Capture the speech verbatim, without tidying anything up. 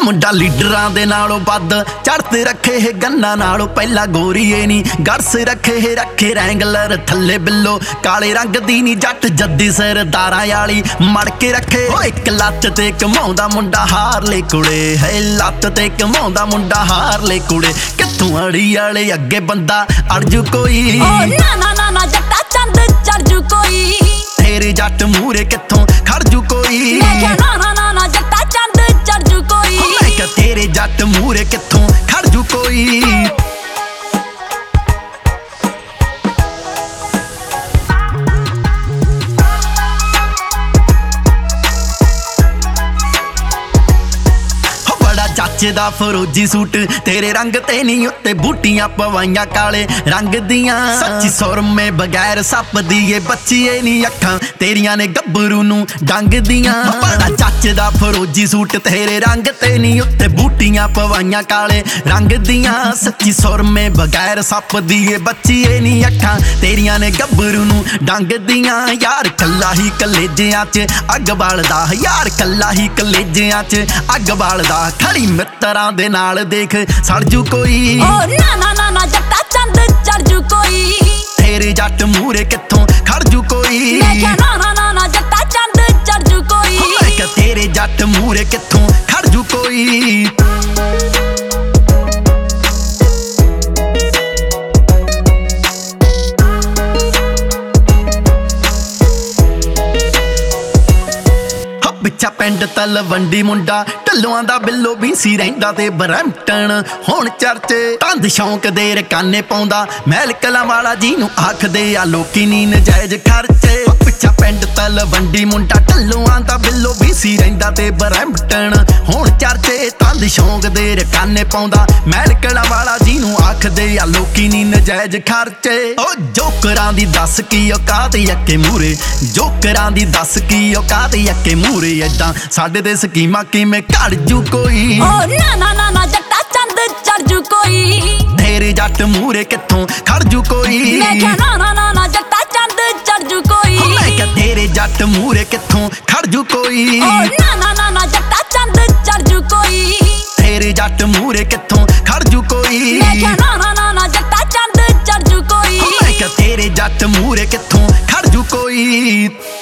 ਮੁੰਡਾ ਲੀਡਰਾਂ ਦੇ ਨਾਲੋਂ ਵੱਧ ਚੜ੍ਹਤੇ ਰੱਖੇ ਇਹ ਗੰਨਾ ਨਾਲੋਂ ਪਹਿਲਾਂ ਗੋਰੀਏ ਨੀ ਗਰਸ ਰੱਖੇ ਇਹ ਰੱਖੇ ਰੈਂਗਲਰ ਥੱਲੇ ਬਿੱਲੋ ਕਾਲੇ ਰੰਗ ਦੀ ਨੀ ਜੱਟ ਜੱਦੀ ਸਰਦਾਰਾਂ ਵਾਲੀ ਮੜ ਕੇ ਰੱਖੇ ਓ ਇੱਕ ਲੱਤ ਤੇ ਕਮਾਉਂਦਾ ਮੁੰਡਾ ਹਾਰ ਲੈ ਕੁੜੇ ਹੈ ਲੱਤ ਤੇ ਕਮਾਉਂਦਾ ਮੁੰਡਾ ਹਾਰ ਲੈ ਕੁੜੇ ਕਿੱਥੋਂ ਅੜੀ ਵਾਲੇ ਅੱਗੇ ਬੰਦਾ ਅੜ ਜੂ ਕੋਈ ਓ ਨਾ ਨਾ ਨਾ ਨਾ ਜੱਟਾ ਚੰਦ ਚੜ ਜੂ ਕੋਈ ਤੇਰੇ ਜੱਟ ਮੂਰੇ ਕਿੱਥੋਂ ਖੜ ਜੂ ਕੋਈ ਮੈਂ ਕਿਹਾ ਨਾ ਨਾ ਨਾ ਨਾ ਜੱਟਾ ਚੰਦ ਚੜ ਜੂ ਕੋਈ ਮੈਂ ਕਿਹਾ ਤੇਰੇ ਜੱਟ ਮੂਰੇ ਕਿੱਥੋਂ ਖੜ ਜੂ ਕੋਈ ਚਾਚੇ ਦਾ ਫਰੋਜੀ ਸੂਟ ਤੇਰੇ ਰੰਗ ਤੇ ਨਹੀਂ ਉੱਤੇ ਬੂਟੀਆਂ ਪਵਾਈਆਂ ਕਾਲੇ ਰੰਗ ਦੀਆਂ ਸੱਚੀ ਸੁਰਮੇ ਬਗੈਰ ਸੱਪ ਦੀ ਏ ਬੱਚੀਏ ਨਹੀਂ ਅੱਖਾਂ ਤੇਰੀਆਂ ਨੇ ਗੱਭਰੂ ਨੂੰ ਡੰਗ ਦੀਆਂ ਬੜਾ ਚਾਚੇ ਦਾ ਫਰੋਜੀ ਸੂਟ ਤੇਰੇ ਰੰਗ ਤੇ ਨਹੀਂ ਉੱਤੇ ਬੂਟੀਆਂ ਪਵਾਈਆਂ ਕਾਲੇ ਰੰਗ ਦੀਆਂ ਸੱਚੀ ਸੁਰਮੇ ਬਗੈਰ ਸੱਪ ਦੀ ਏ ਬੱਚੀਏ ਨਹੀਂ ਅੱਖਾਂ ਤੇਰੀਆਂ ਨੇ ਗੱਭਰੂ ਨੂੰ ਡੰਗ ਦੀਆਂ ਯਾਰ ਕੱਲਾ ਹੀ ਕਲੇਜਿਆਂ 'ਚ ਅੱਗ ਬਾਲਦਾ ਯਾਰ ਕੱਲਾ ਹੀ ਕਲੇਜਿਆਂ 'ਚ ਅੱਗ ਬਾਲਦਾ ਖੜੀ ਮਿੱਤਰਾਂ ਦੇ ਨਾਲ ਦੇਖ ਸੜ ਜੂ ਕੋਈ ਓ ਨਾ ਨਾ ਨਾ ਨਾ ਜੱਟਾ ਚੰਦ ਚੜ ਜੂ ਕੋਈ ਤੇਰੇ ਜੱਟ ਮੂਰੇ ਕਿੱਥੋਂ ਖੜ ਜੂ ਕੋਈ ਮੈਂ ਕਿਹਾ ਨਾ ਨਾ ਨਾ ਨਾ ਜੱਟਾ ਚੰਦ ਚੜ ਜੂ ਕੋਈ ਮੈਂ ਕਿਹਾ ਤੇਰੇ ਜੱਟ ਮੂਰੇ ਕਿੱਥੋਂ ਖੜ ਜੂ ਕੋਈ ਪਿੱਛਾ ਪਿੰਡ ਤਲਵੰਡੀ ਮੁੰਡਾ ਢੱਲੋਆਂ ਦਾ ਬਿੱਲੋ ਵੀ ਸੀ ਰਹਿੰਦਾ ਤੇ ਬਰੈਂਪਟਨ ਹੁਣ ਚਰਚੇ ਤੰਦ ਸ਼ੌਂਕ ਦੇ ਰਕਾਨੇ ਪਾਉਂਦਾ ਮਹਿਲ ਕਲਾਂ ਵਾਲਾ ਜੀ ਨੂੰ ਆਖਦੇ ਆ ਲੋਕੀ ਨੀ ਨਜਾਇਜ਼ ਖਰਚੇ ਪਿੱਛਾ ਪਿੰਡ ਤਲਵੰਡੀ ਮੁੰਡਾ ਢੱਲੋਆਂ ਦਾ ਬਿੱਲੋ ਵੀ ਸੀ ਰਹਿੰਦਾ ਤੇ ਬਰੈਂਪਟਨ ਹੁਣ ਚਰਚੇ ਤੰਦ ਸ਼ੌਂਕ ਦੇ ਰਕਾਨੇ ਪਾਉਂਦਾ ਮਹਿਲ ਕਲਾਂ ਵਾਲਾ ਜੀ ਨੂੰ ਆਖਦੇ ਆ ਲੋਕੀ ਨੀ ਨਜਾਇਜ਼ ਖਰਚੇ ਓ ਜੋਕਰਾਂ ਦੀ ਦੱਸ ਕੀ ਔਕਾਤ ਅੱਕੇ ਮੂਰੇ ਜੋਕਰਾਂ ਦੀ ਦੱਸ ਕੀ ਔਕਾਤ ਅੱਕੇ ਮੂਰੇ ਏਦਾਂ ਸਾਡੇ ਦੇ ਸਕੀਮਾਂ ਕਿਵੇਂ ਘੜ ਜੂ ਕੋਈ ਓ ਨਾ ਨਾ ਨਾ ਨਾ ਜੱਟਾ ਚੰਦ ਚੜ ਜੂ ਕੋਈ ਤੇਰੇ ਜੱਟ ਮੂਰੇ ਕਿੱਥੋਂ ਖੜ ਜੂ ਕੋਈ ਮੈਂ ਕਿਹਾ ਨਾ ਨਾ ਨਾ ਨਾ ਜੱਟਾ ਚੰਦ ਚੜ ਜੂ ਕੋਈ ਮੈਂ ਕਿਹਾ ਤੇਰੇ ਜੱਟ ਮੂਰੇ ਕਿੱਥੋਂ ਖੜ ਜੂ ਕੋਈ ਓ ਨਾ ਨਾ ਨਾ ਨਾ ਜੱਟਾ ਚੰਦ ਚੜ ਜੂ ਕੋਈ ਤੇਰੇ ਜੱਟ ਮੂਰੇ ਕਿੱਥੋਂ ਖੜ ਜੂ ਕੋਈ ਮੈਂ ਕਿਹਾ ਨਾ ਨਾ ਨਾ ਨਾ ਜੱਟਾ ਚੰਦ ਚੜ ਜੂ ਕੋਈ ਮੈਂ ਕਿਹਾ ਤੇਰੇ ਜੱਟ ਮੂਰੇ ਕਿੱਥੋਂ ਖੜ ਜੂ ਕੋਈ